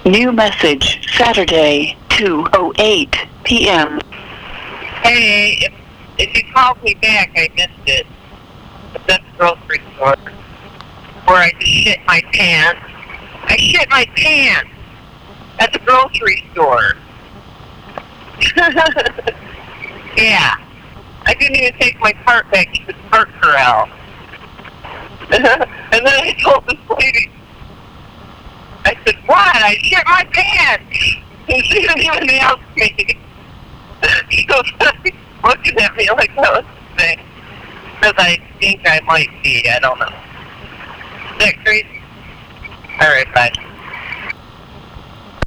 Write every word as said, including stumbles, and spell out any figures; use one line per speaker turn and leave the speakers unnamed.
New message, Saturday, two oh eight p m
Hey, if, if you called me back, I missed it. But that's the grocery store where I shit my pants. I shit my pants at the grocery store. Yeah. I didn't even take my cart back to the cart corral. And then I told this lady, I said, what? I shit my pants. And she didn't even ask me. She was looking at me like I was sick. Because I think I might be. I don't know. Is that crazy? Alright, bye.